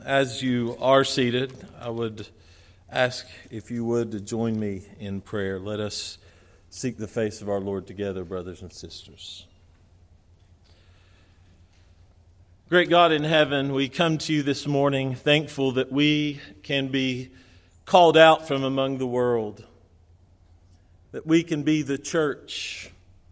As you are seated, I would ask if you would to join me in prayer. Let us seek the face of our Lord together, brothers and sisters. Great God in heaven, we come to you this morning thankful that we can be called out from among the world, that we can be the church.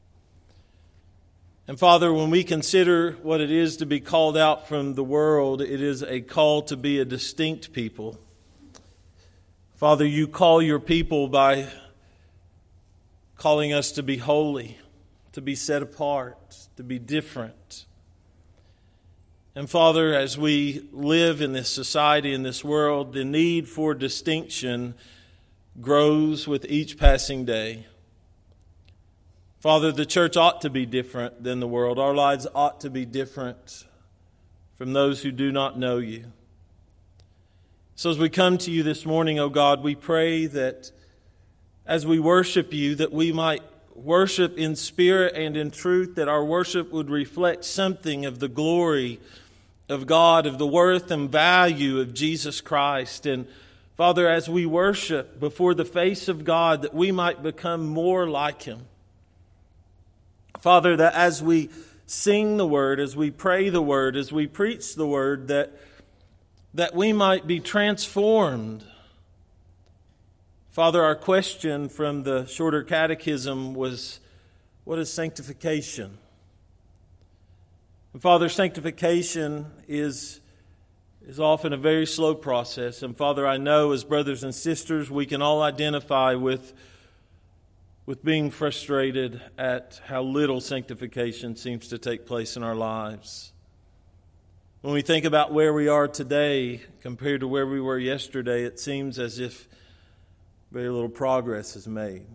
And Father, when we consider what it is to be called out from the world, it is a call to be a distinct people. Father, you call your people by calling us to be holy, to be set apart, to be different. And Father, as we live in this society, in this world, the need for distinction grows with each passing day. Father, the church ought to be different than the world. Our lives ought to be different from those who do not know you. So as we come to you this morning, O God, we pray that as we worship you, that we might worship in spirit and in truth, that our worship would reflect something of the glory of God, of the worth and value of Jesus Christ. And Father, as we worship before the face of God, that we might become more like Him. Father, that as we sing the Word, as we pray the Word, as we preach the Word, that we might be transformed. Father, our question from the shorter catechism was, what is sanctification? And Father, sanctification is often a very slow process. And Father, I know as brothers and sisters, we can all identify with being frustrated at how little sanctification seems to take place in our lives. When we think about where we are today compared to where we were yesterday, it seems as if very little progress is made.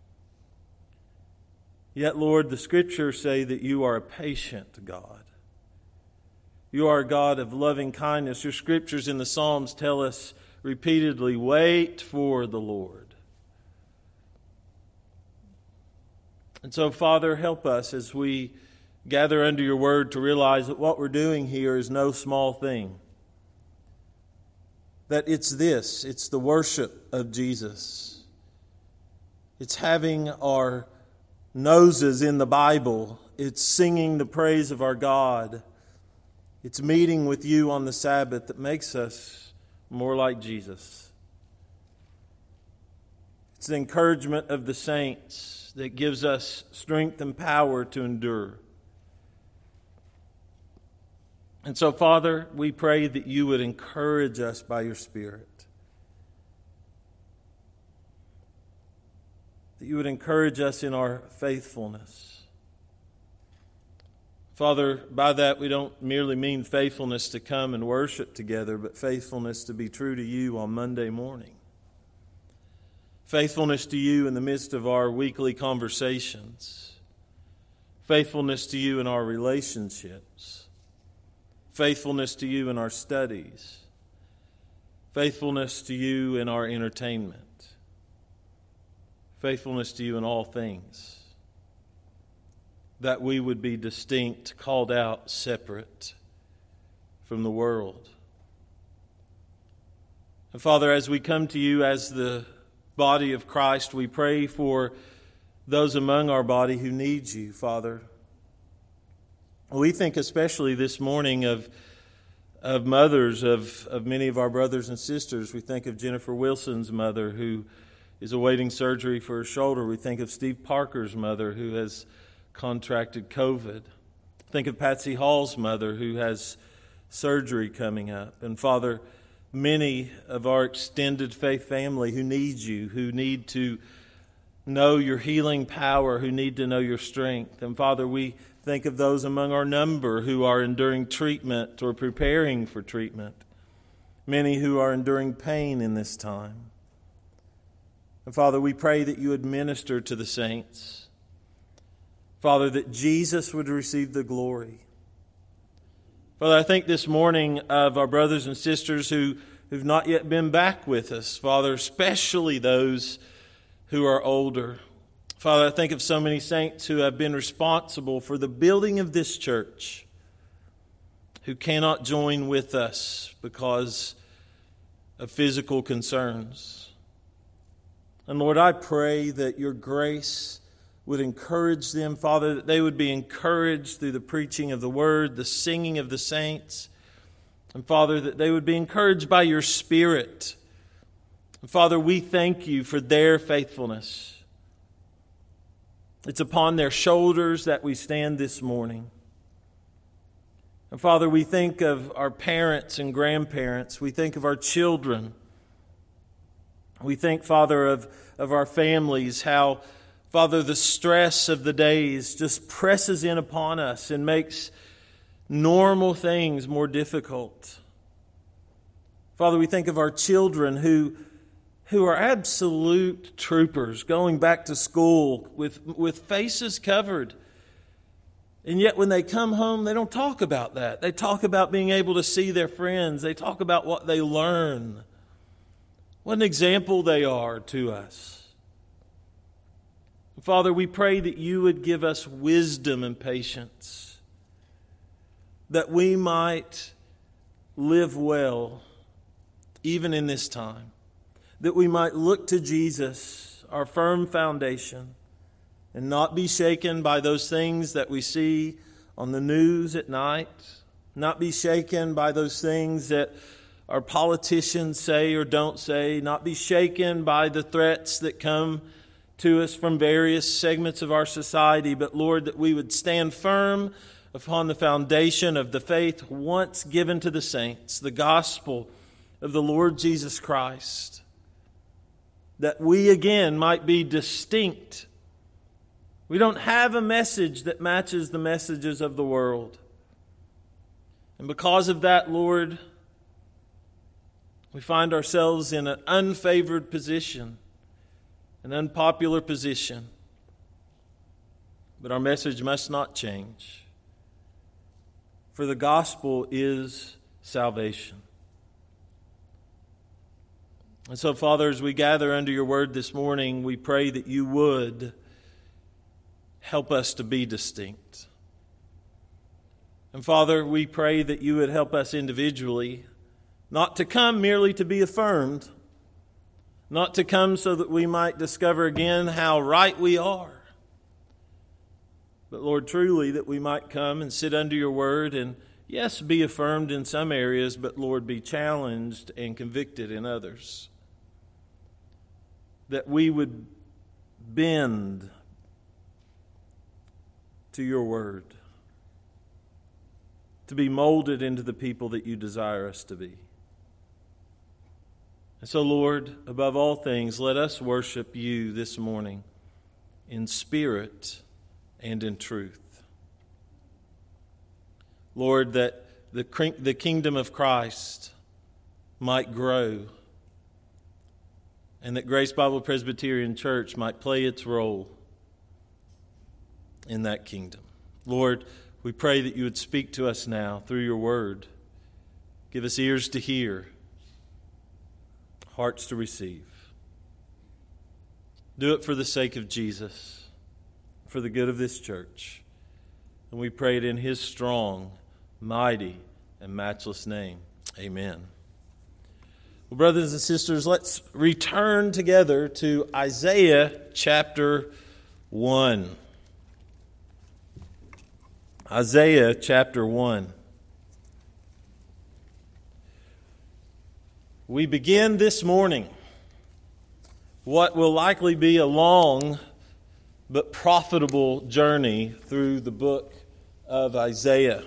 Yet, Lord, the Scriptures say that you are a patient God. You are a God of loving kindness. Your Scriptures in the Psalms tell us repeatedly, wait for the Lord. And so, Father, help us as we gather under your word to realize that what we're doing here is no small thing. That it's the worship of Jesus. It's having our noses in the Bible. It's singing the praise of our God. It's meeting with you on the Sabbath that makes us more like Jesus. It's the encouragement of the saints that gives us strength and power to endure. And so, Father, we pray that you would encourage us by your Spirit. That you would encourage us in our faithfulness. Father, by that we don't merely mean faithfulness to come and worship together, but faithfulness to be true to you on Monday morning. Faithfulness to you in the midst of our weekly conversations. Faithfulness to you in our relationships. Faithfulness to you in our studies. Faithfulness to you in our entertainment. Faithfulness to you in all things. That we would be distinct, called out, separate from the world. And Father, as we come to you as the body of Christ, we pray for those among our body who need you, Father. We think especially this morning of mothers of many of our brothers and sisters. We think of Jennifer Wilson's mother who is awaiting surgery for her shoulder. We think of Steve Parker's mother who has contracted COVID. Think of Patsy Hall's mother who has surgery coming up. And Father, many of our extended faith family who need you, who need to know your healing power, who need to know your strength. And Father, we think of those among our number who are enduring treatment or preparing for treatment. Many who are enduring pain in this time. And Father, we pray that you would minister to the saints. Father, that Jesus would receive the glory. Father, I think this morning of our brothers and sisters who've not yet been back with us. Father, especially those who are older. Father, I think of so many saints who have been responsible for the building of this church, who cannot join with us because of physical concerns. And Lord, I pray that your grace would encourage them, Father, that they would be encouraged through the preaching of the word, the singing of the saints. And Father, that they would be encouraged by your Spirit. And Father, we thank you for their faithfulness. It's upon their shoulders that we stand this morning. And Father, we think of our parents and grandparents. We think of our children. We think, Father, of our families, how, Father, the stress of the days just presses in upon us and makes normal things more difficult. Father, we think of our children who are absolute troopers, going back to school with faces covered. And yet when they come home, they don't talk about that. They talk about being able to see their friends. They talk about what they learn. What an example they are to us. Father, we pray that you would give us wisdom and patience, that we might live well even in this time, that we might look to Jesus, our firm foundation, and not be shaken by those things that we see on the news at night, not be shaken by those things that our politicians say or don't say, not be shaken by the threats that come to us from various segments of our society, but Lord, that we would stand firm upon the foundation of the faith once given to the saints, the gospel of the Lord Jesus Christ, that we again might be distinct. We don't have a message that matches the messages of the world. And because of that, Lord, we find ourselves in an unfavored position, an unpopular position. But our message must not change. For the gospel is salvation. And so, Father, as we gather under your word this morning, we pray that you would help us to be distinct. And Father, we pray that you would help us individually not to come merely to be affirmed, not to come so that we might discover again how right we are, but Lord, truly that we might come and sit under your word and, yes, be affirmed in some areas, but Lord, be challenged and convicted in others. That we would bend to your word, to be molded into the people that you desire us to be. And so, Lord, above all things, let us worship you this morning in spirit and in truth. Lord, that the kingdom of Christ might grow and that Grace Bible Presbyterian Church might play its role in that kingdom. Lord, we pray that you would speak to us now through your word. Give us ears to hear, hearts to receive. Do it for the sake of Jesus, for the good of this church. And we pray it in his strong, mighty, and matchless name. Amen. Well, brothers and sisters, let's return together to Isaiah chapter 1. Isaiah chapter 1. We begin this morning what will likely be a long but profitable journey through the book of Isaiah.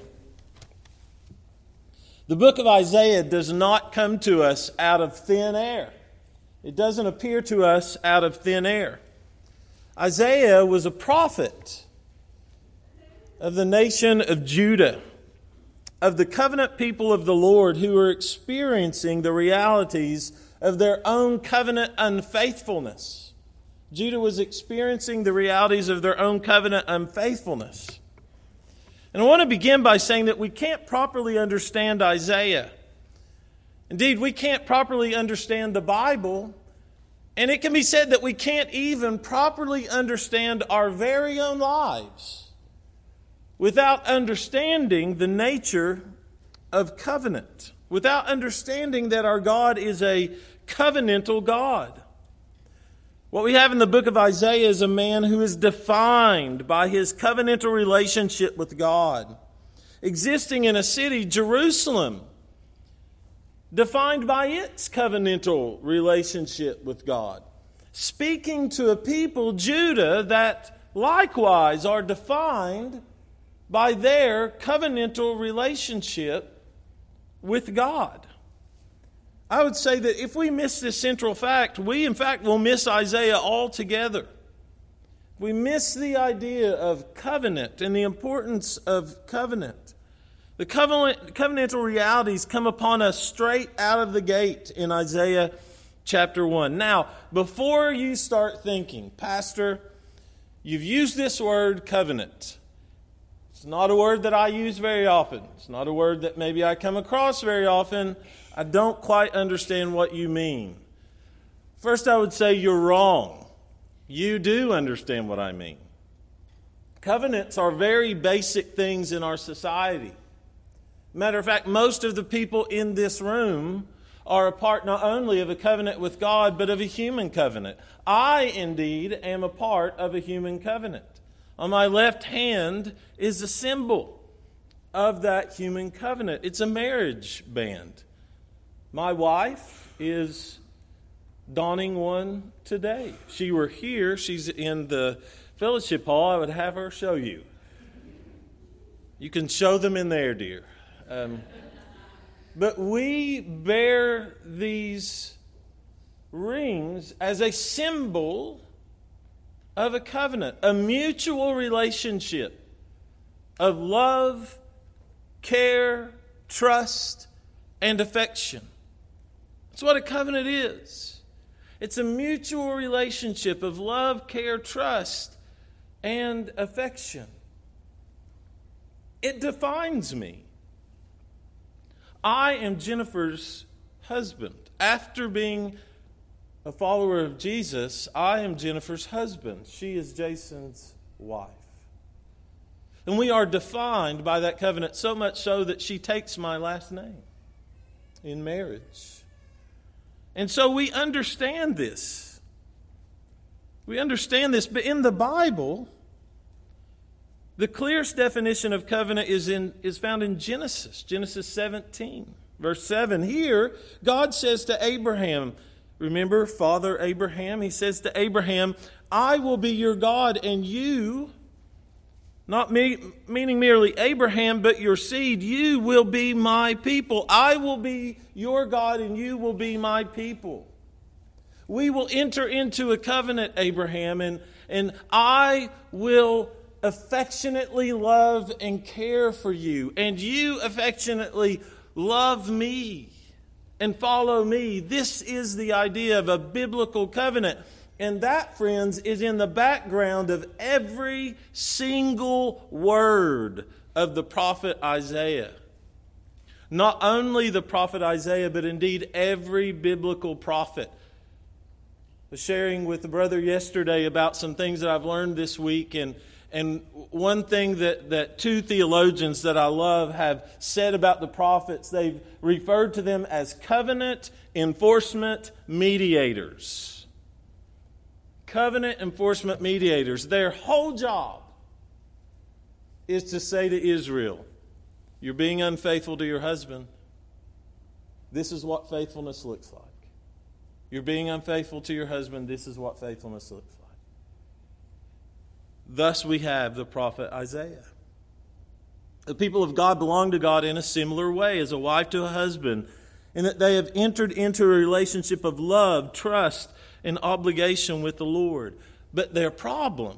The book of Isaiah does not come to us out of thin air. It doesn't appear to us out of thin air. Isaiah was a prophet of the nation of Judah, of the covenant people of the Lord who were experiencing the realities of their own covenant unfaithfulness. Judah was experiencing the realities of their own covenant unfaithfulness. And I want to begin by saying that we can't properly understand Isaiah. Indeed, we can't properly understand the Bible, and it can be said that we can't even properly understand our very own lives without understanding the nature of covenant, without understanding that our God is a covenantal God. What we have in the book of Isaiah is a man who is defined by his covenantal relationship with God, existing in a city, Jerusalem, defined by its covenantal relationship with God, speaking to a people, Judah, that likewise are defined by their covenantal relationship with God. I would say that if we miss this central fact, we in fact will miss Isaiah altogether. We miss the idea of covenant and the importance of covenant. The covenantal realities come upon us straight out of the gate in Isaiah chapter 1. Now, before you start thinking, Pastor, you've used this word covenant. It's not a word that I use very often. It's not a word that maybe I come across very often. I don't quite understand what you mean. First, I would say you're wrong. You do understand what I mean. Covenants are very basic things in our society. Matter of fact, most of the people in this room are a part not only of a covenant with God, but of a human covenant. I, indeed, am a part of a human covenant. On my left hand is a symbol of that human covenant. It's a marriage band. My wife is donning one today. If she were here, she's in the fellowship hall, I would have her show you. You can show them in there, dear. But we bear these rings as a symbol of a covenant, a mutual relationship of love, care, trust, and affection. That's what a covenant is. It's a mutual relationship of love, care, trust, and affection. It defines me. I am Jennifer's husband. After being a follower of Jesus, I am Jennifer's husband. She is Jason's wife. And we are defined by that covenant, so much so that she takes my last name in marriage. And so we understand this. We understand this, but in the Bible, the clearest definition of covenant is found in Genesis 17, verse 7. Here, God says to Abraham, remember Father Abraham? He says to Abraham, I will be your God, and you, not meaning merely Abraham, but your seed, you will be my people. I will be your God, and you will be my people. We will enter into a covenant, Abraham, and I will affectionately love and care for you, and you affectionately love me and follow me. This is the idea of a biblical covenant. And that, friends, is in the background of every single word of the prophet Isaiah. Not only the prophet Isaiah, but indeed every biblical prophet. I was sharing with the brother yesterday about some things that I've learned this week, and one thing that two theologians that I love have said about the prophets, they've referred to them as covenant enforcement mediators. Covenant enforcement mediators. Their whole job is to say to Israel, you're being unfaithful to your husband. This is what faithfulness looks like. You're being unfaithful to your husband. This is what faithfulness looks like. Thus we have the prophet Isaiah. The people of God belong to God in a similar way as a wife to a husband, in that they have entered into a relationship of love, trust, and obligation with the Lord. But their problem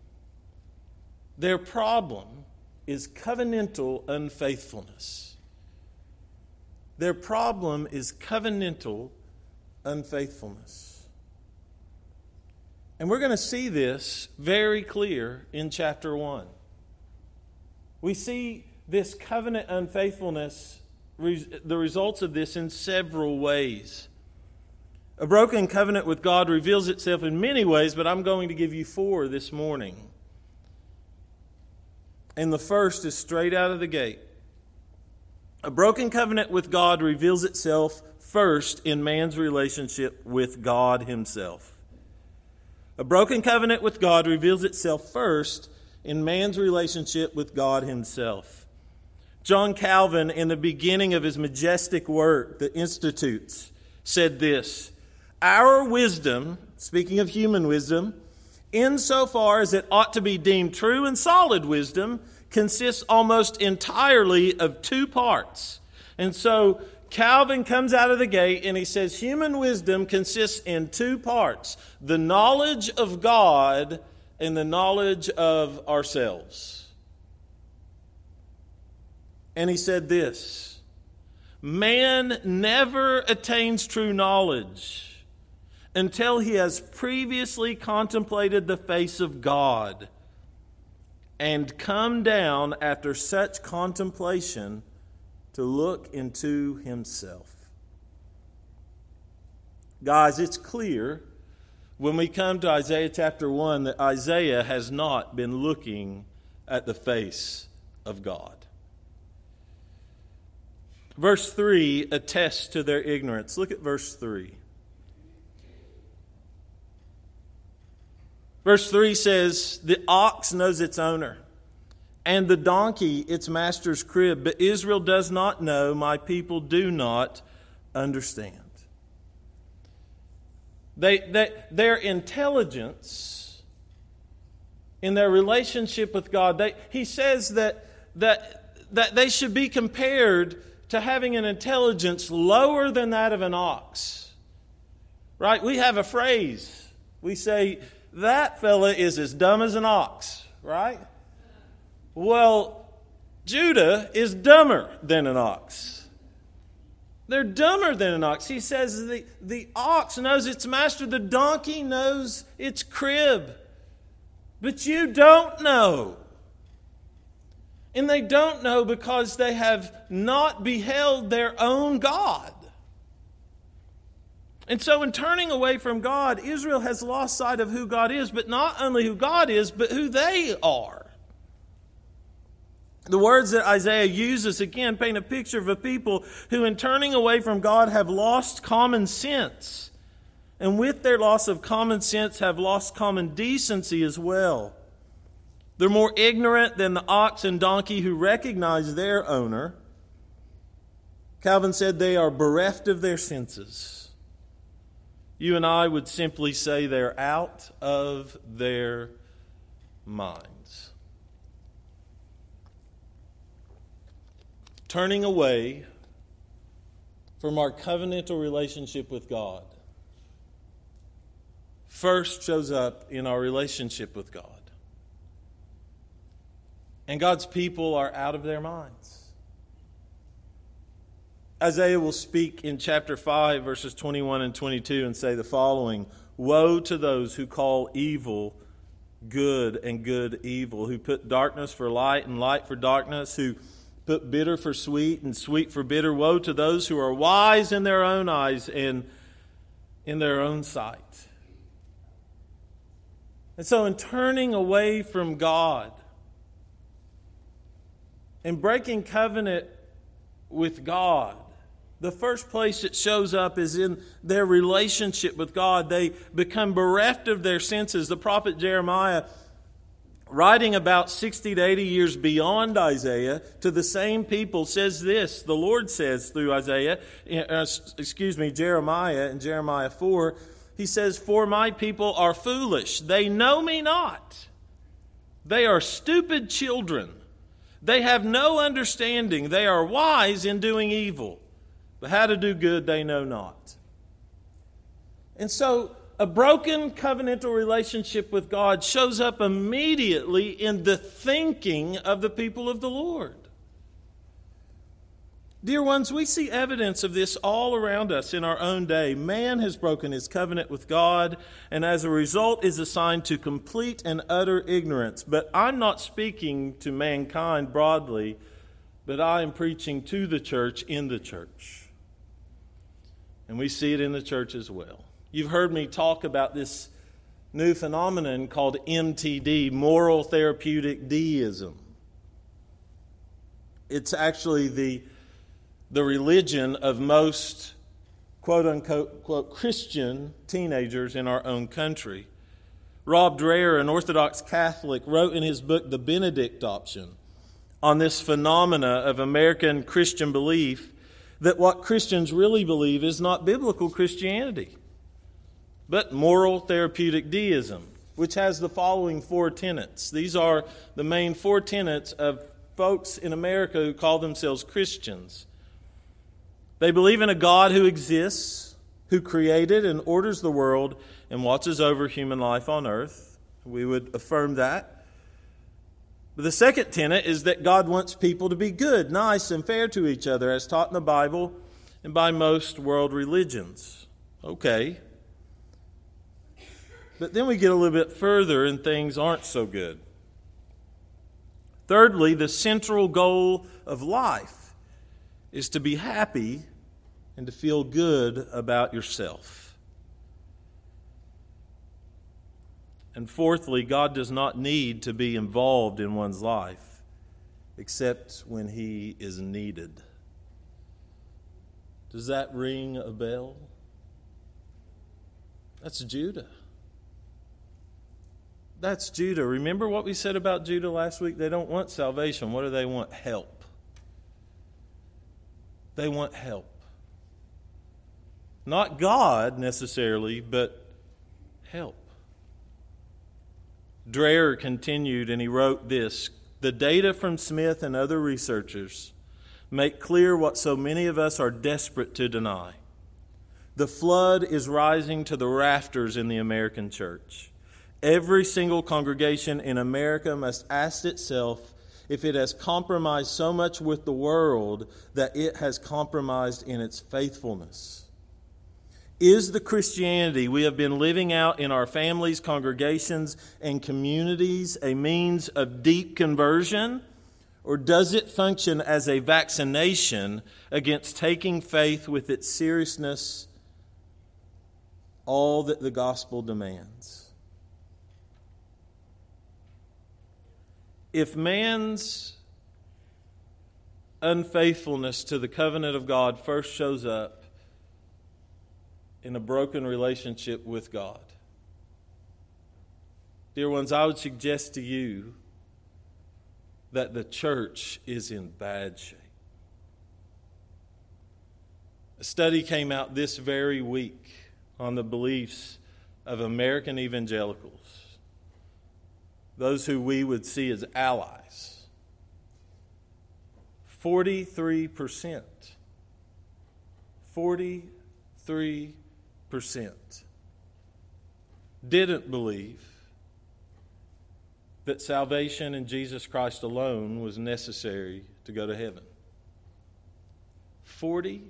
is covenantal unfaithfulness. Their problem is covenantal unfaithfulness. And we're going to see this very clear in chapter 1. We see this covenant unfaithfulness, the results of this in several ways. A broken covenant with God reveals itself in many ways, but I'm going to give you 4 this morning. And the first is straight out of the gate. A broken covenant with God reveals itself first in man's relationship with God himself. A broken covenant with God reveals itself first in man's relationship with God himself. John Calvin, in the beginning of his majestic work, The Institutes, said this: "Our wisdom," speaking of human wisdom, "insofar as it ought to be deemed true and solid wisdom, consists almost entirely of two parts." And so Calvin comes out of the gate and he says human wisdom consists in two parts: the knowledge of God and the knowledge of ourselves. And he said this: man never attains true knowledge until he has previously contemplated the face of God and come down after such contemplation to look into himself. Guys, it's clear when we come to Isaiah chapter 1 that Isaiah has not been looking at the face of God. Verse 3 attests to their ignorance. Look at verse 3. Verse 3 says, "The ox knows its owner, and the donkey its master's crib, but Israel does not know, my people do not understand." Their intelligence in their relationship with God, he says that they should be compared to having an intelligence lower than that of an ox. Right? We have a phrase. We say, "That fella is as dumb as an ox," right? Well, Judah is dumber than an ox. They're dumber than an ox. He says the ox knows its master, the donkey knows its crib. But you don't know. And they don't know because they have not beheld their own God. And so in turning away from God, Israel has lost sight of who God is, but not only who God is, but who they are. The words that Isaiah uses, again, paint a picture of a people who, in turning away from God, have lost common sense. And with their loss of common sense, have lost common decency as well. They're more ignorant than the ox and donkey who recognize their owner. Calvin said they are bereft of their senses. You and I would simply say they're out of their minds. Turning away from our covenantal relationship with God first shows up in our relationship with God. And God's people are out of their minds. Isaiah will speak in chapter 5, verses 21 and 22 and say the following: "Woe to those who call evil good and good evil, who put darkness for light and light for darkness, who put bitter for sweet and sweet for bitter. Woe to those who are wise in their own eyes and in their own sight." And so in turning away from God and breaking covenant with God, the first place it shows up is in their relationship with God. They become bereft of their senses. The prophet Jeremiah, writing about 60 to 80 years beyond Isaiah to the same people, says this. The Lord says through Jeremiah in Jeremiah 4, he says, "For my people are foolish. They know me not. They are stupid children. They have no understanding. They are wise in doing evil, but how to do good they know not." And so a broken covenantal relationship with God shows up immediately in the thinking of the people of the Lord. Dear ones, we see evidence of this all around us in our own day. Man has broken his covenant with God, and as a result is assigned to complete and utter ignorance. But I'm not speaking to mankind broadly, but I am preaching to the church in the church. And we see it in the church as well. You've heard me talk about this new phenomenon called MTD, moral therapeutic deism. It's actually the the religion of most quote-unquote Christian teenagers in our own country. Rob Dreher, an Orthodox Catholic, wrote in his book, The Benedict Option, on this phenomena of American Christian belief that what Christians really believe is not biblical Christianity, but moral therapeutic deism, which has the following 4 tenets. These are the main 4 tenets of folks in America who call themselves Christians. They believe in a God who exists, who created and orders the world and watches over human life on earth. We would affirm that. But the second tenet is that God wants people to be good, nice, and fair to each other, as taught in the Bible and by most world religions. Okay. But then we get a little bit further and things aren't so good. Thirdly, the central goal of life is to be happy and to feel good about yourself. And fourthly, God does not need to be involved in one's life except when He is needed. Does that ring a bell? That's Judah. That's Judah. Remember what we said about Judah last week? They don't want salvation. What do they want? Help. They want help. Not God necessarily, but help. Dreher continued and he wrote this: the data from Smith and other researchers make clear what so many of us are desperate to deny. The flood is rising to the rafters in the American church. Every single congregation in America must ask itself if it has compromised so much with the world that it has compromised in its faithfulness. Is the Christianity we have been living out in our families, congregations, and communities a means of deep conversion? Or does it function as a vaccination against taking faith with its seriousness, all that the gospel demands? If man's unfaithfulness to the covenant of God first shows up in a broken relationship with God, dear ones, I would suggest to you that the church is in bad shape. A study came out this very week on the beliefs of American evangelicals, those who we would see as allies. 43%. 43% didn't believe that salvation in Jesus Christ alone was necessary to go to heaven. 43%.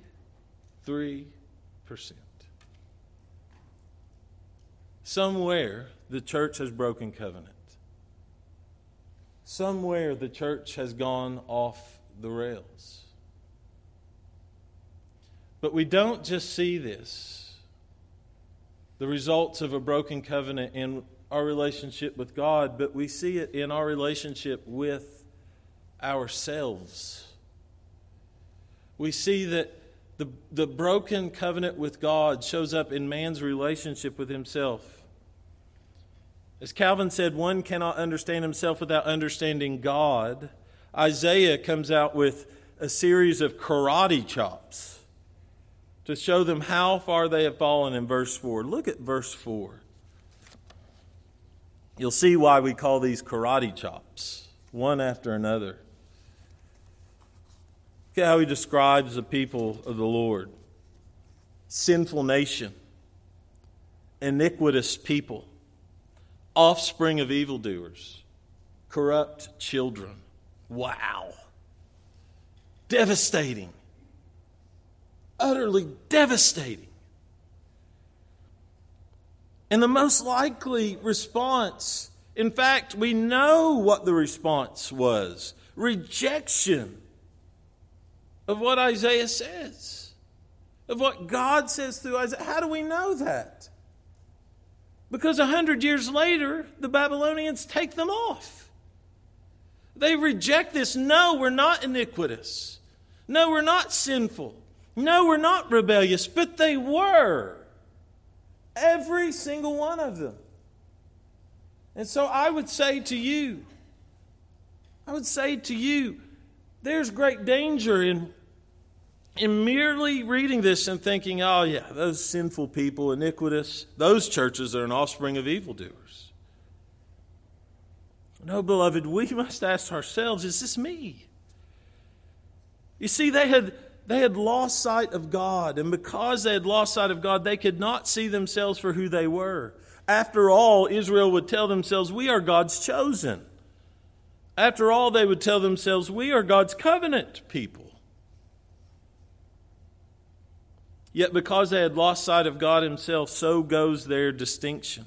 Somewhere the church has broken covenant. Somewhere the church has gone off the rails. But we don't just see this, the results of a broken covenant in our relationship with God, but we see it in our relationship with ourselves. We see that the broken covenant with God shows up in man's relationship with himself. As Calvin said, one cannot understand himself without understanding God. Isaiah comes out with a series of karate chops to show them how far they have fallen in verse 4. Look at verse 4. You'll see why we call these karate chops, one after another. Look at how he describes the people of the Lord. Sinful nation, iniquitous people, offspring of evildoers, corrupt children. Wow. Devastating. Utterly devastating. And the most likely response, in fact, we know what the response was. Rejection of what Isaiah says, of what God says through Isaiah. How do we know that? Because 100 years later, the Babylonians take them off. They reject this. No, we're not iniquitous. No, we're not sinful. No, we're not rebellious. But they were. Every single one of them. And so I would say to you, there's great danger in merely reading this and thinking, oh yeah, those sinful people, iniquitous, those churches are an offspring of evildoers. No, beloved, we must ask ourselves, is this me? You see, they had lost sight of God, and because they had lost sight of God, they could not see themselves for who they were. After all, Israel would tell themselves, we are God's chosen. After all, they would tell themselves, we are God's covenant people. Yet because they had lost sight of God Himself, so goes their distinction.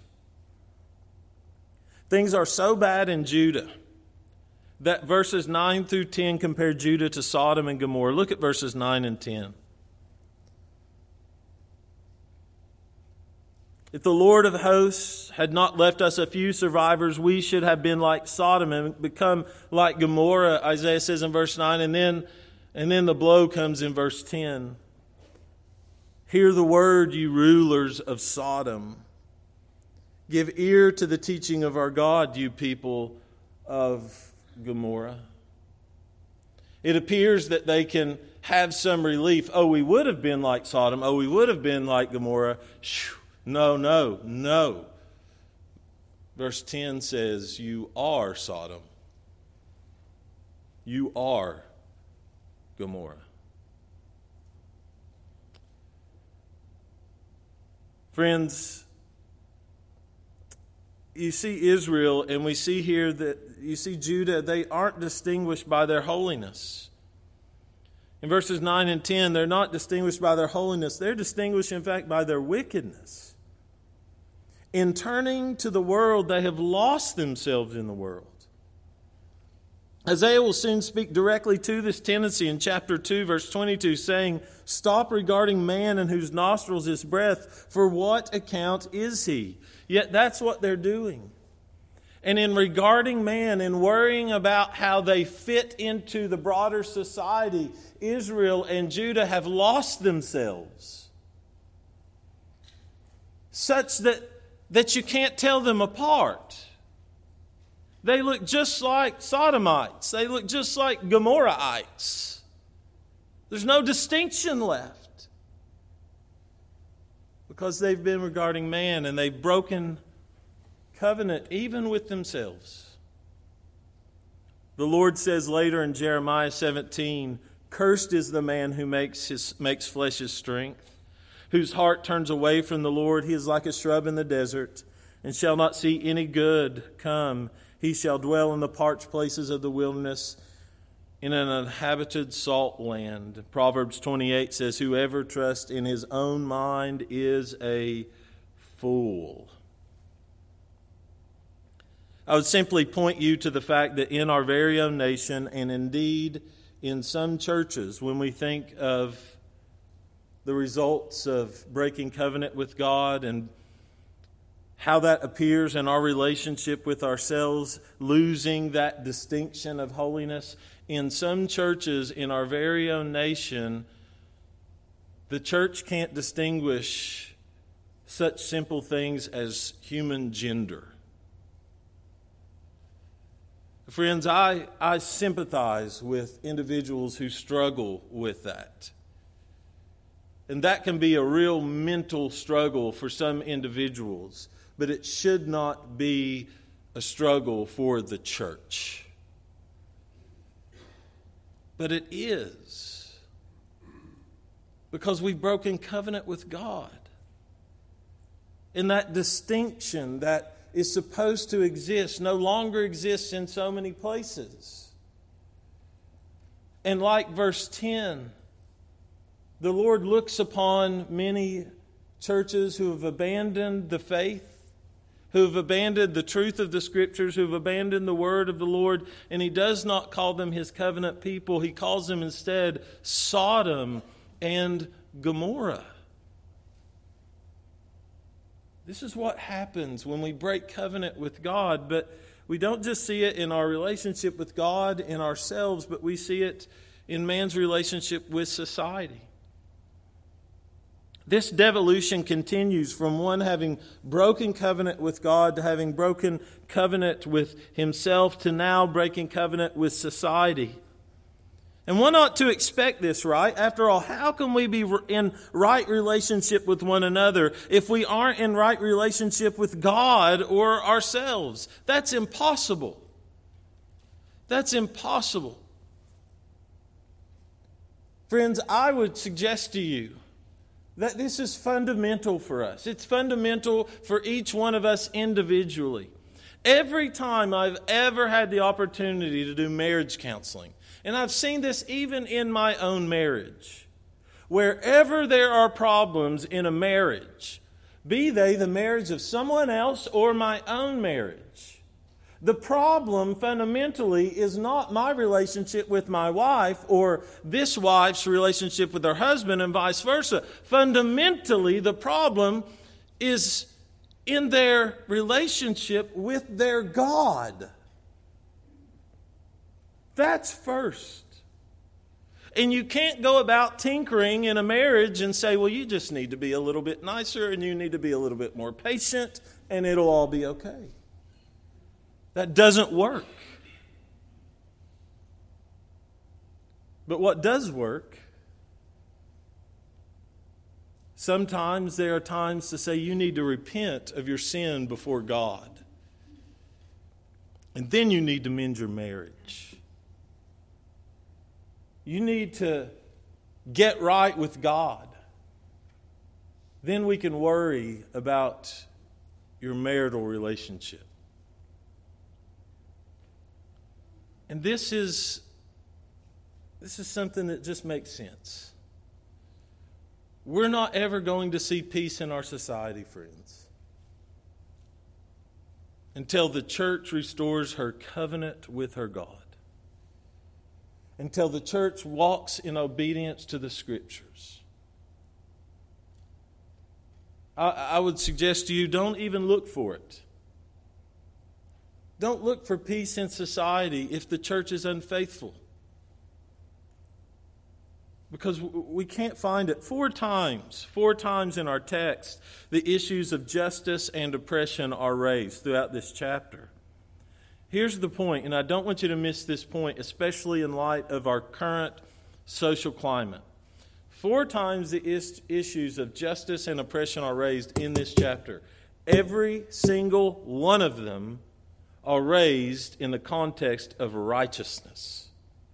Things are so bad in Judah that verses 9 through 10 compare Judah to Sodom and Gomorrah. Look at verses 9 and 10. If the Lord of hosts had not left us a few survivors, we should have been like Sodom and become like Gomorrah, Isaiah says in verse 9. And then the blow comes in verse 10. Hear the word, you rulers of Sodom. Give ear to the teaching of our God, you people of Gomorrah. It appears that they can have some relief. Oh, we would have been like Sodom. Oh, we would have been like Gomorrah. No. Verse 10 says, you are Sodom. You are Gomorrah. Friends, you see Israel, and we see here that you see Judah, they aren't distinguished by their holiness. In verses 9 and 10, they're not distinguished by their holiness. They're distinguished, in fact, by their wickedness. In turning to the world, they have lost themselves in the world. Isaiah will soon speak directly to this tendency in chapter 2, verse 22, saying, stop regarding man in whose nostrils is breath, for what account is he? Yet that's what they're doing. And in regarding man and worrying about how they fit into the broader society, Israel and Judah have lost themselves, such that you can't tell them apart. They look just like Sodomites. They look just like Gomorrahites. There's no distinction left because they've been regarding man and they've broken covenant even with themselves. The Lord says later in Jeremiah 17, cursed is the man who makes flesh his strength, whose heart turns away from the Lord. He is like a shrub in the desert and shall not see any good come. He shall dwell in the parched places of the wilderness, in an uninhabited salt land. Proverbs 28 says, whoever trusts in his own mind is a fool. I would simply point you to the fact that in our very own nation, and indeed in some churches, when we think of the results of breaking covenant with God and how that appears in our relationship with ourselves, losing that distinction of holiness. In some churches in our very own nation, the church can't distinguish such simple things as human gender. Friends, I sympathize with individuals who struggle with that. And that can be a real mental struggle for some individuals. But it should not be a struggle for the church. But it is. Because we've broken covenant with God. And that distinction that is supposed to exist no longer exists in so many places. And like verse 10, the Lord looks upon many churches who have abandoned the faith, who have abandoned the truth of the Scriptures, who have abandoned the word of the Lord, and He does not call them His covenant people. He calls them instead Sodom and Gomorrah. This is what happens when we break covenant with God, but we don't just see it in our relationship with God, in ourselves, but we see it in man's relationship with society. This devolution continues from one having broken covenant with God to having broken covenant with himself to now breaking covenant with society. And one ought to expect this, right? After all, how can we be in right relationship with one another if we aren't in right relationship with God or ourselves? That's impossible. That's impossible. Friends, I would suggest to you that this is fundamental for us. It's fundamental for each one of us individually. Every time I've ever had the opportunity to do marriage counseling, and I've seen this even in my own marriage, wherever there are problems in a marriage, be they the marriage of someone else or my own marriage, the problem fundamentally is not my relationship with my wife or this wife's relationship with her husband and vice versa. Fundamentally, the problem is in their relationship with their God. That's first. And you can't go about tinkering in a marriage and say, well, you just need to be a little bit nicer and you need to be a little bit more patient and it'll all be okay. That doesn't work. But what does work, sometimes there are times to say you need to repent of your sin before God. And then you need to mend your marriage. You need to get right with God. Then we can worry about your marital relationship. And this is something that just makes sense. We're not ever going to see peace in our society, friends, until the church restores her covenant with her God. Until the church walks in obedience to the Scriptures. I would suggest to you, don't even look for it. Don't look for peace in society if the church is unfaithful. Because we can't find it. Four times in our text, the issues of justice and oppression are raised throughout this chapter. Here's the point, and I don't want you to miss this point, especially in light of our current social climate. 4 times the issues of justice and oppression are raised in this chapter. Every single one of them are raised in the context of righteousness.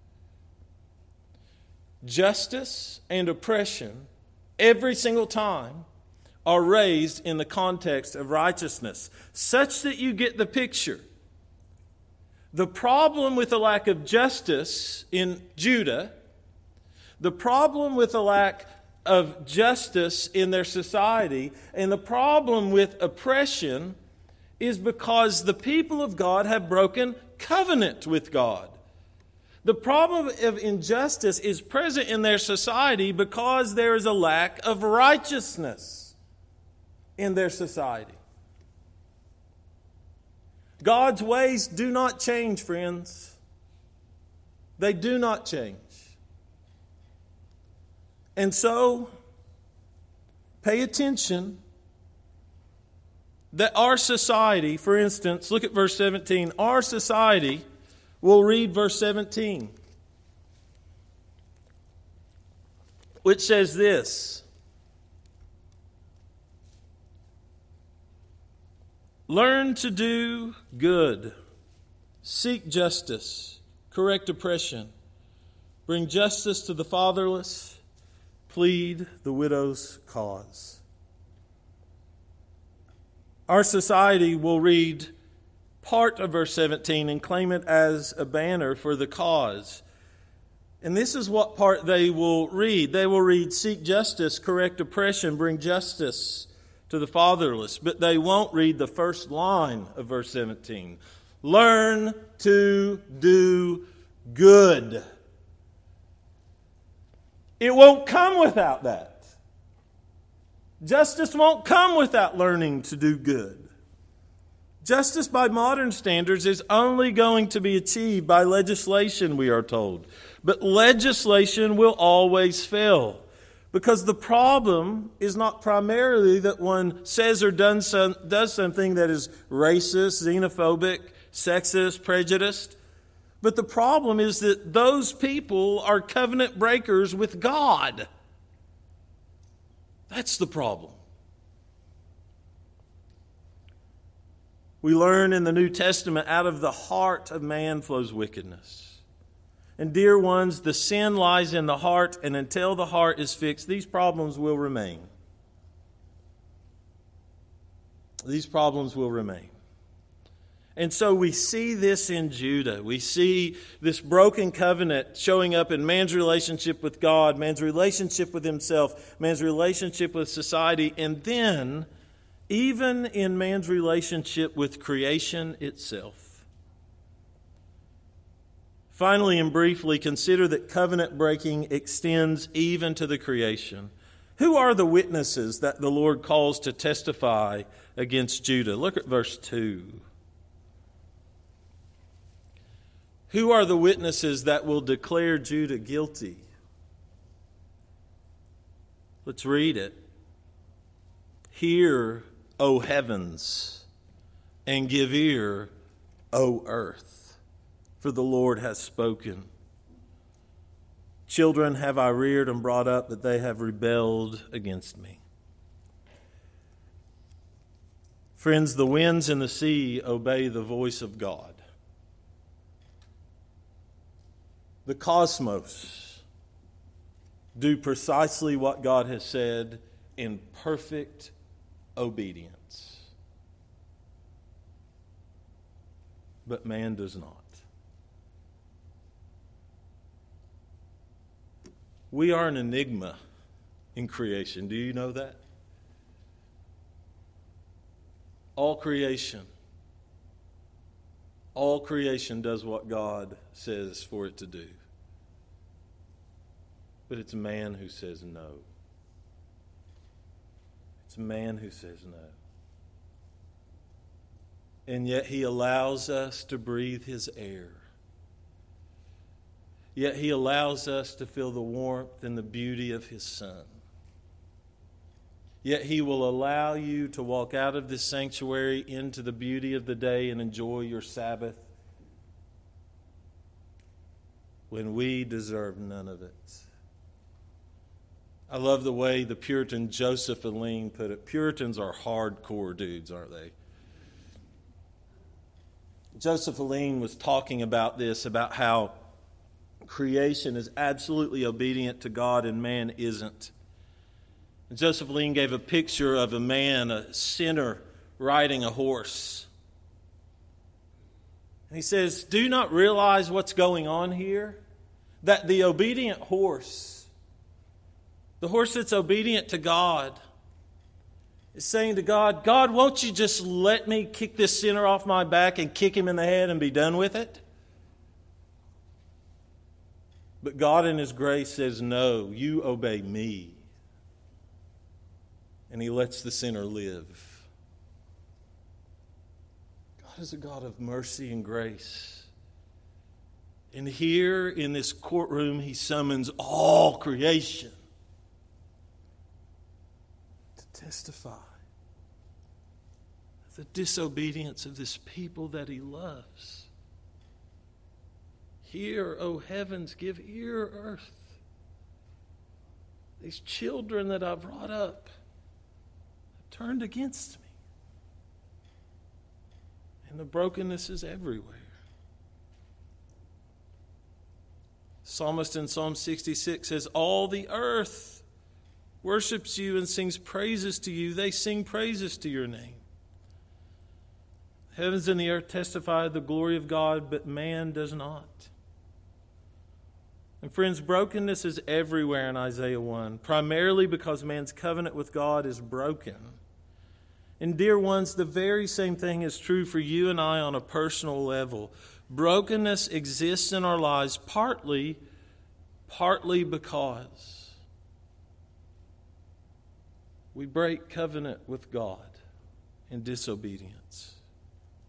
Justice and oppression, every single time, are raised in the context of righteousness, such that you get the picture. The problem with the lack of justice in Judah, the problem with the lack of justice in their society, and the problem with oppression is because the people of God have broken covenant with God. The problem of injustice is present in their society because there is a lack of righteousness in their society. God's ways do not change, friends. They do not change. And so, pay attention that our society, for instance, look at verse 17. Our society, we'll read verse 17, which says this: learn to do good, seek justice, correct oppression, bring justice to the fatherless, plead the widow's cause. Our society will read part of verse 17 and claim it as a banner for the cause. And this is what part they will read. They will read, seek justice, correct oppression, bring justice to the fatherless. But they won't read the first line of verse 17. Learn to do good. It won't come without that. Justice won't come without learning to do good. Justice by modern standards is only going to be achieved by legislation, we are told. But legislation will always fail. Because the problem is not primarily that one says or does something that is racist, xenophobic, sexist, prejudiced. But the problem is that those people are covenant breakers with God. That's the problem. We learn in the New Testament, out of the heart of man flows wickedness. And dear ones, the sin lies in the heart, and until the heart is fixed, these problems will remain. These problems will remain. And so we see this in Judah. We see this broken covenant showing up in man's relationship with God, man's relationship with himself, man's relationship with society, and then even in man's relationship with creation itself. Finally and briefly, consider that covenant breaking extends even to the creation. Who are the witnesses that the Lord calls to testify against Judah? Look at verse 2. Who are the witnesses that will declare Judah guilty? Let's read it. Hear, O heavens, and give ear, O earth. For the Lord has spoken. Children have I reared and brought up, but they have rebelled against me. Friends, the winds and the sea obey the voice of God. The cosmos do precisely what God has said in perfect obedience. But man does not. We are an enigma in creation. Do you know that? All creation does what God says for it to do. But it's man who says no. It's man who says no. And yet he allows us to breathe his air. Yet he allows us to feel the warmth and the beauty of his Son. Yet he will allow you to walk out of this sanctuary into the beauty of the day and enjoy your Sabbath when we deserve none of it. I love the way the Puritan Joseph Alleine put it. Puritans are hardcore dudes, aren't they? Joseph Alleine was talking about this, about how creation is absolutely obedient to God and man isn't. And Joseph Alleine gave a picture of a man, a sinner, riding a horse. And he says, do you not realize what's going on here? That the obedient horse, the horse that's obedient to God, is saying to God, God, won't you just let me kick this sinner off my back and kick him in the head and be done with it? But God in his grace says, no, you obey me. And he lets the sinner live. God is a God of mercy and grace. And here in this courtroom, he summons all creation to testify the disobedience of this people that he loves. Hear, O heavens, give ear, earth. These children that I've brought up have turned against me. And the brokenness is everywhere. Psalmist in Psalm 66 says, all the earth worships you and sings praises to you. They sing praises to your name. Heavens and the earth testify the glory of God, but man does not. And friends, brokenness is everywhere in Isaiah 1, primarily because man's covenant with God is broken. And dear ones, the very same thing is true for you and I on a personal level. Brokenness exists in our lives partly because we break covenant with God in disobedience.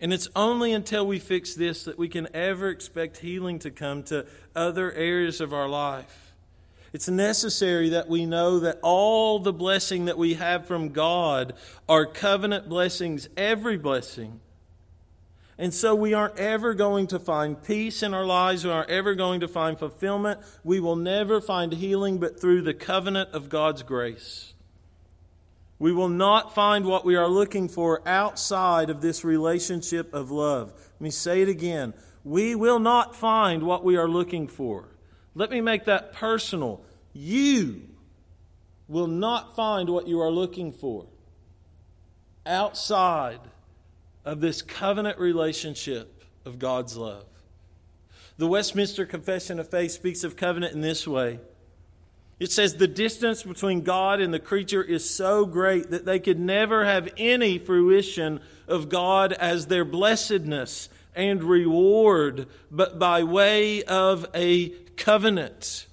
And it's only until we fix this that we can ever expect healing to come to other areas of our life. It's necessary that we know that all the blessing that we have from God are covenant blessings, every blessing. And so we aren't ever going to find peace in our lives. We aren't ever going to find fulfillment. We will never find healing but through the covenant of God's grace. We will not find what we are looking for outside of this relationship of love. Let me say it again. We will not find what we are looking for. Let me make that personal. You will not find what you are looking for outside of this covenant relationship of God's love. The Westminster Confession of Faith speaks of covenant in this way. It says the distance between God and the creature is so great that they could never have any fruition of God as their blessedness and reward, but by way of a covenant.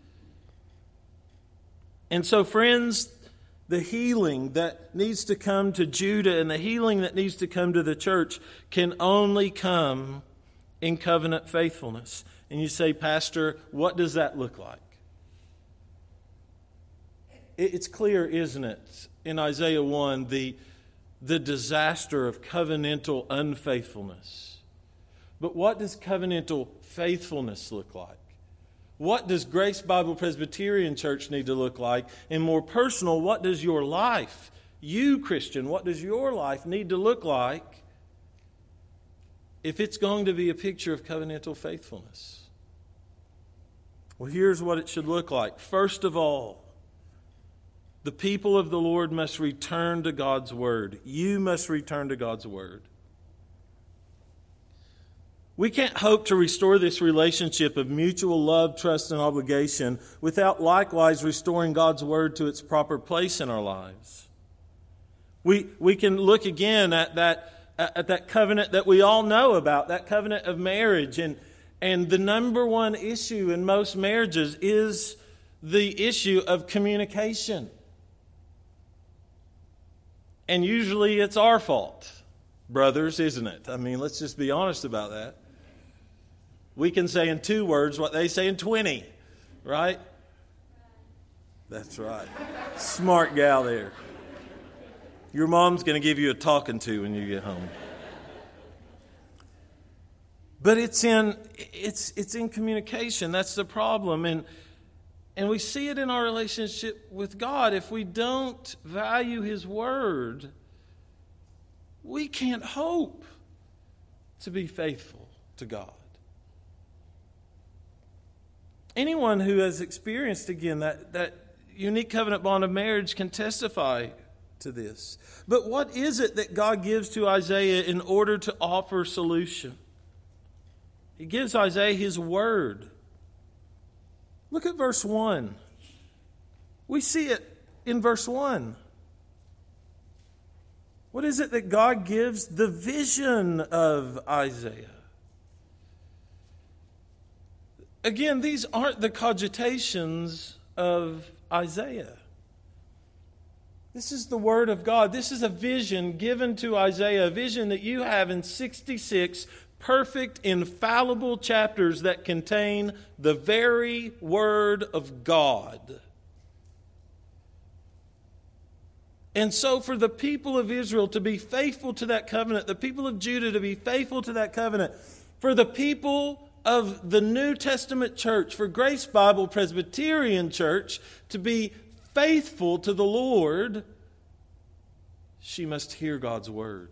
And so, friends, the healing that needs to come to Judah and the healing that needs to come to the church can only come in covenant faithfulness. And you say, Pastor, what does that look like? It's clear, isn't it, in Isaiah 1, the disaster of covenantal unfaithfulness. But what does covenantal faithfulness look like? What does Grace Bible Presbyterian Church need to look like? And more personal, what does your life, you Christian, what does your life need to look like if it's going to be a picture of covenantal faithfulness? Well, here's what it should look like. First of all, the people of the Lord must return to God's Word. You must return to God's Word. We can't hope to restore this relationship of mutual love, trust, and obligation without likewise restoring God's Word to its proper place in our lives. We can look again at that covenant that we all know about, that covenant of marriage. And the number one issue in most marriages is the issue of communication. And usually it's our fault, brothers, isn't it? I mean, let's just be honest about that. We can say in 2 words what they say in 20, right? That's right. Smart gal there. Your mom's going to give you a talking to when you get home. But it's in communication. That's the problem. And we see it in our relationship with God. If we don't value His Word, we can't hope to be faithful to God. Anyone who has experienced, again, that unique covenant bond of marriage can testify to this. But what is it that God gives to Isaiah in order to offer solution? He gives Isaiah His Word. Look at verse 1. We see it in verse 1. What is it that God gives? The vision of Isaiah. Again, these aren't the cogitations of Isaiah. This is the Word of God. This is a vision given to Isaiah, a vision that you have in 66 perfect, infallible chapters that contain the very Word of God. And so for the people of Israel to be faithful to that covenant, the people of Judah to be faithful to that covenant, for the people of the New Testament church, for Grace Bible Presbyterian Church to be faithful to the Lord, she must hear God's Word.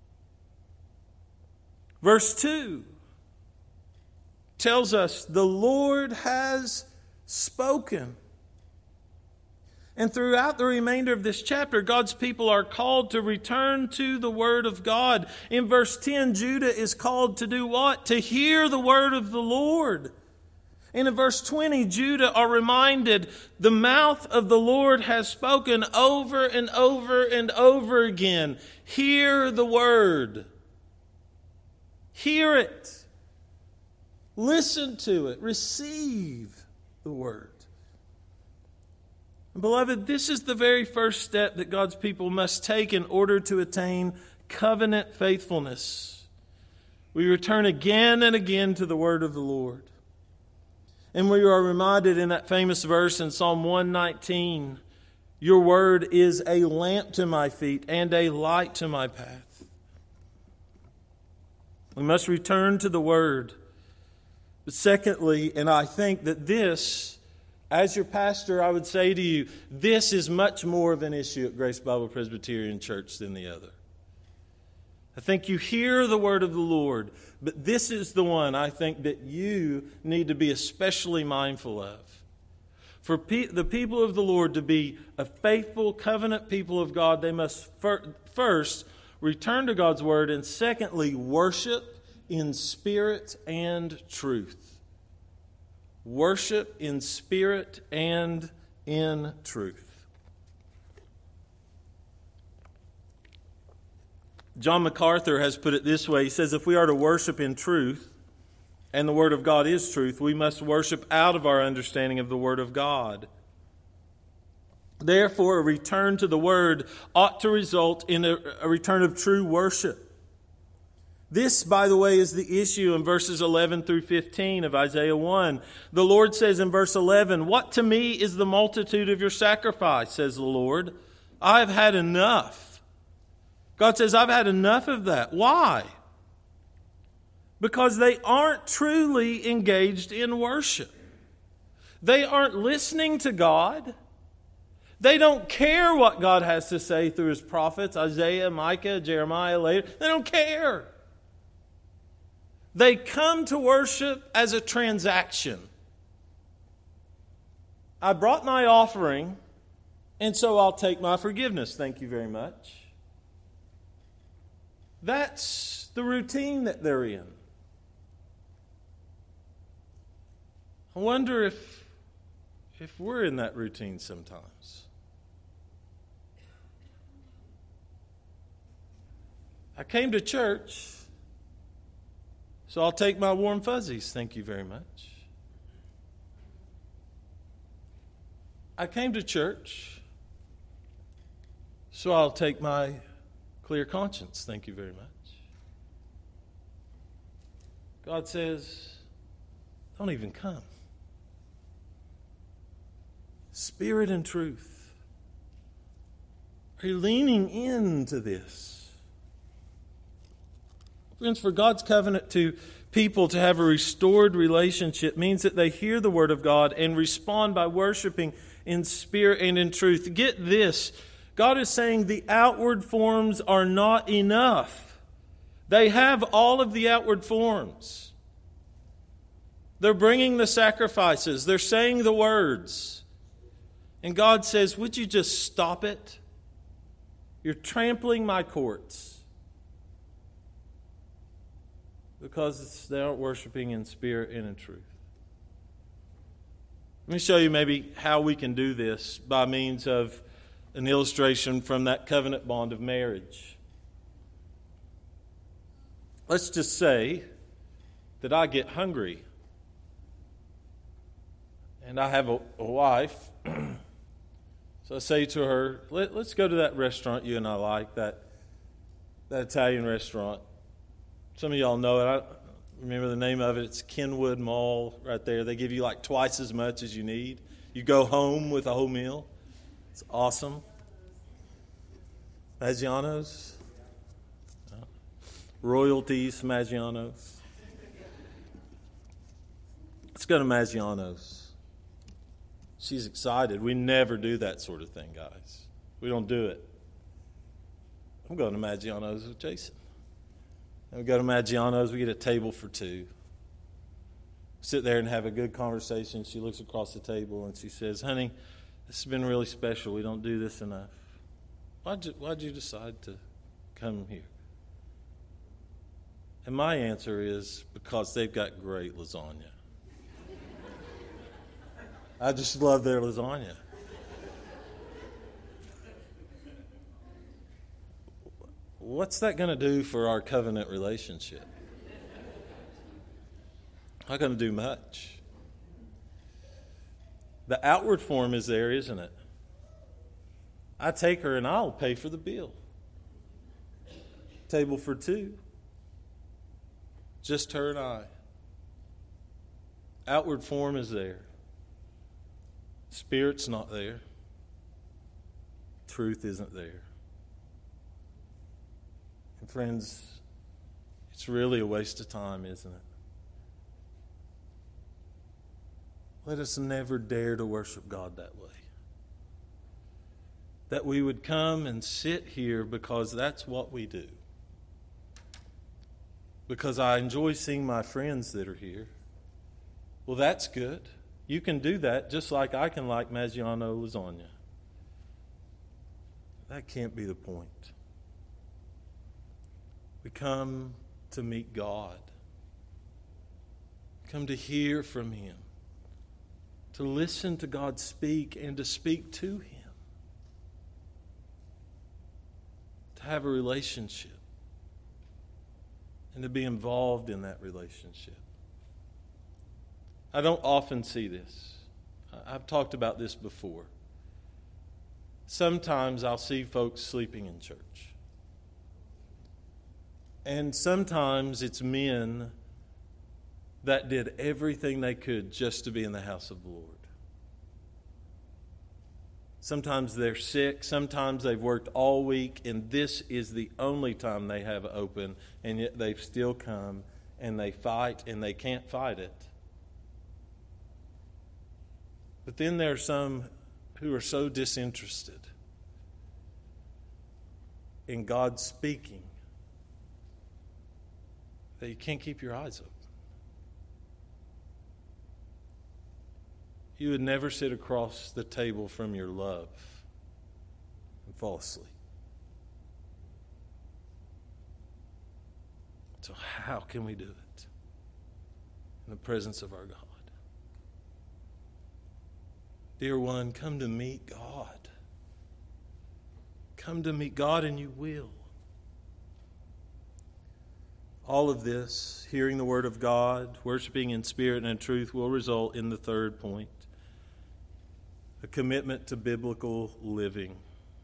Verse 2 tells us the Lord has spoken. And throughout the remainder of this chapter, God's people are called to return to the Word of God. In verse 10, Judah is called to do what? To hear the Word of the Lord. And in verse 20, Judah are reminded the mouth of the Lord has spoken over and over and over again. Hear the Word. Hear it. Listen to it. Receive the Word. And beloved, this is the very first step that God's people must take in order to attain covenant faithfulness. We return again and again to the word of the Lord. And we are reminded in that famous verse in Psalm 119, your word is a lamp to my feet and a light to my path. We must return to the word. But secondly, and I think that this, as your pastor, I would say to you, this is much more of an issue at Grace Bible Presbyterian Church than the other. I think you hear the word of the Lord, but this is the one I think that you need to be especially mindful of. For the people of the Lord to be a faithful covenant people of God, they must first return to God's word, and secondly, worship in spirit and truth. Worship in spirit and in truth. John MacArthur has put it this way. He says, if we are to worship in truth, and the Word of God is truth, we must worship out of our understanding of the Word of God. Therefore, a return to the Word ought to result in a return of true worship. This, by the way, is the issue in verses 11 through 15 of Isaiah 1. The Lord says in verse 11, what to me is the multitude of your sacrifice, says the Lord. I have had enough. God says, I've had enough of that. Why? Because they aren't truly engaged in worship. They aren't listening to God. They don't care what God has to say through His prophets, Isaiah, Micah, Jeremiah, later. They don't care. They come to worship as a transaction. I brought my offering, and so I'll take my forgiveness. Thank you very much. That's the routine that they're in. I wonder if we're in that routine sometimes. I came to church, so I'll take my warm fuzzies. Thank you very much. I came to church, so I'll take my clear conscience. Thank you very much. God says, don't even come. Spirit and truth. Are you leaning into this? Friends, for God's covenant to people to have a restored relationship means that they hear the Word of God and respond by worshiping in spirit and in truth. Get this. God is saying the outward forms are not enough. They have all of the outward forms. They're bringing the sacrifices. They're saying the words. And God says, would you just stop it? You're trampling my courts. Because they aren't worshiping in spirit and in truth. Let me show you maybe how we can do this by means of an illustration from that covenant bond of marriage. Let's just say that I get hungry and I have a wife. So I say to her, let's go to that restaurant you and I like, that Italian restaurant. Some of y'all know it. I remember the name of it. It's Kenwood Mall right there. They give you like twice as much as you need. You go home with a whole meal. It's awesome. Maggiano's. Royalties, Maggiano's. Let's go to Maggiano's. She's excited. We never do that sort of thing, guys. We don't do it. I'm going to Maggiano's with Jason. And we go to Maggiano's. We get a table for two. Sit there and have a good conversation. She looks across the table and she says, honey, this has been really special. We don't do this enough. Why'd you decide to come here? And my answer is because they've got great lasagna. I just love their lasagna. What's that going to do for our covenant relationship? Not going to do much. The outward form is there, isn't it? I take her and I'll pay for the bill. Table for two. Just her and I. Outward form is there. Spirit's not there. Truth isn't there. And friends, it's really a waste of time, isn't it? Let us never dare to worship God that way. That we would come and sit here because that's what we do. Because I enjoy seeing my friends that are here. Well, that's good. You can do that just like I can like Maggiano lasagna. That can't be the point. We come to meet God. We come to hear from Him. To listen to God speak and to speak to Him. To have a relationship. And to be involved in that relationship. I don't often see this. I've talked about this before. Sometimes I'll see folks sleeping in church. And sometimes it's men that did everything they could just to be in the house of the Lord. Sometimes they're sick. Sometimes they've worked all week, and this is the only time they have open, and yet they've still come, and they fight, and they can't fight it. But then there are some who are so disinterested in God speaking that you can't keep your eyes open. You would never sit across the table from your love and fall asleep. So how can we do it in the presence of our God? Dear one, come to meet God. Come to meet God, and you will. All of this, hearing the Word of God, worshiping in spirit and in truth, will result in the third point, a commitment to biblical living.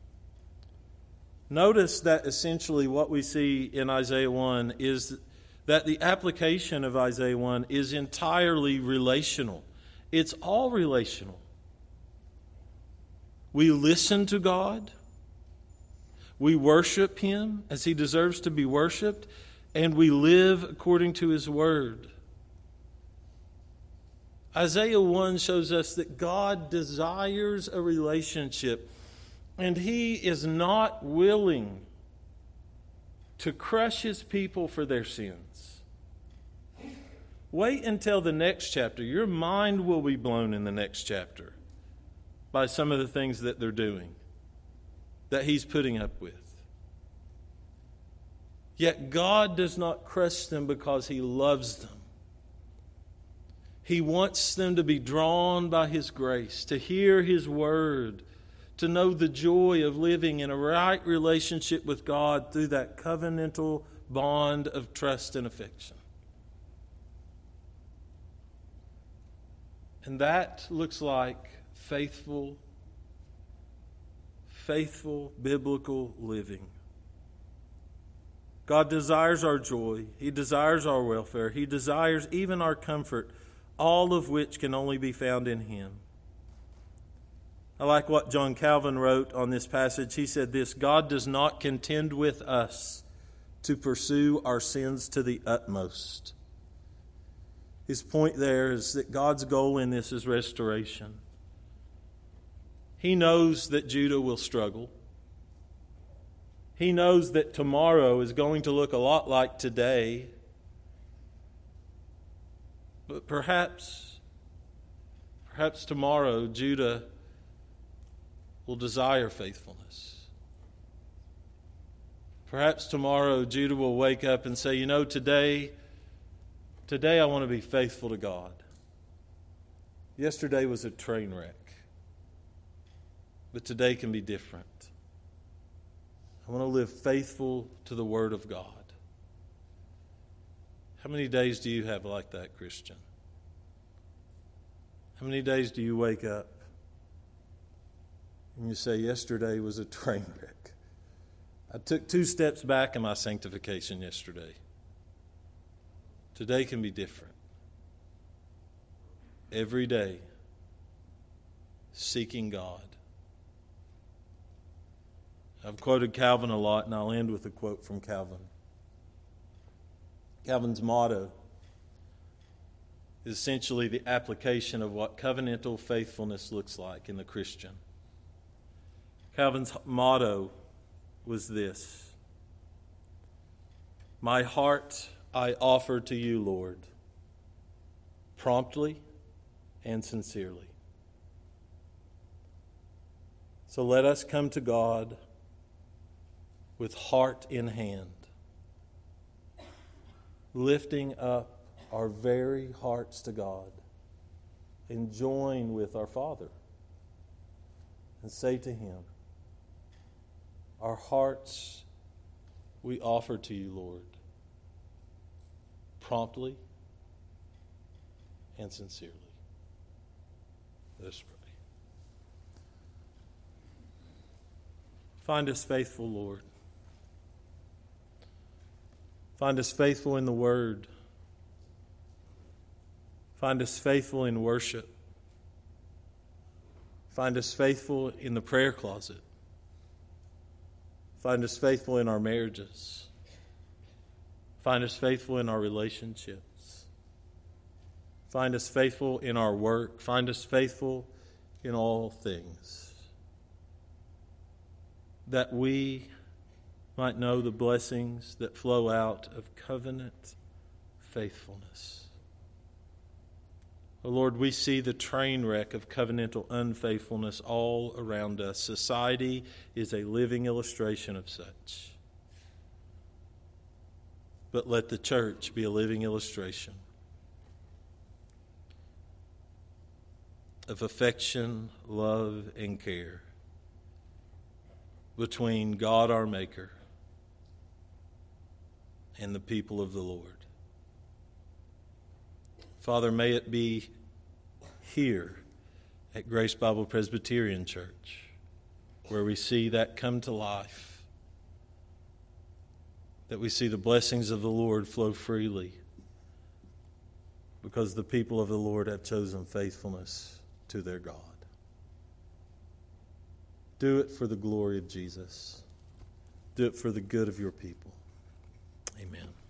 Notice that essentially what we see in Isaiah 1 is that the application of Isaiah 1 is entirely relational. It's all relational. We listen to God. We worship Him as He deserves to be worshiped. And we live according to His Word. Isaiah 1 shows us that God desires a relationship. And He is not willing to crush His people for their sins. Wait until the next chapter. Your mind will be blown in the next chapter by some of the things that they're doing, that He's putting up with. Yet God does not crush them because He loves them. He wants them to be drawn by His grace, to hear His Word, to know the joy of living in a right relationship with God through that covenantal bond of trust and affection. And that looks like faithful biblical living. God desires our joy. He desires our welfare. He desires even our comfort, all of which can only be found in Him. I like what John Calvin wrote on this passage. He said this: God does not contend with us to pursue our sins to the utmost. His point there is that God's goal in this is restoration. He knows that Judah will struggle. He knows that tomorrow is going to look a lot like today. But perhaps tomorrow Judah will desire faithfulness. Perhaps tomorrow Judah will wake up and say, today I want to be faithful to God. Yesterday was a train wreck. But today can be different. I want to live faithful to the Word of God. How many days do you have like that, Christian? How many days do you wake up and you say, yesterday was a train wreck? I took 2 steps back in my sanctification yesterday. Today can be different. Every day, seeking God. I've quoted Calvin a lot, and I'll end with a quote from Calvin. Calvin's motto is essentially the application of what covenantal faithfulness looks like in the Christian. Calvin's motto was this: "My heart I offer to you, Lord, promptly and sincerely." So let us come to God with heart in hand, lifting up our very hearts to God, and join with our Father and say to Him, "Our hearts we offer to you, Lord, promptly and sincerely." Let us pray. Find us faithful, Lord. Find us faithful in the Word. Find us faithful in worship. Find us faithful in the prayer closet. Find us faithful in our marriages. Find us faithful in our relationships. Find us faithful in our work. Find us faithful in all things, that we might know the blessings that flow out of covenant faithfulness. Oh Lord, we see the train wreck of covenantal unfaithfulness all around us. Society is a living illustration of such. But let the church be a living illustration of affection, love, and care between God our Maker and the people of the Lord. Father, may it be here at Grace Bible Presbyterian Church where we see that come to life, that we see the blessings of the Lord flow freely because the people of the Lord have chosen faithfulness to their God. Do it for the glory of Jesus. Do it for the good of your people. Amen.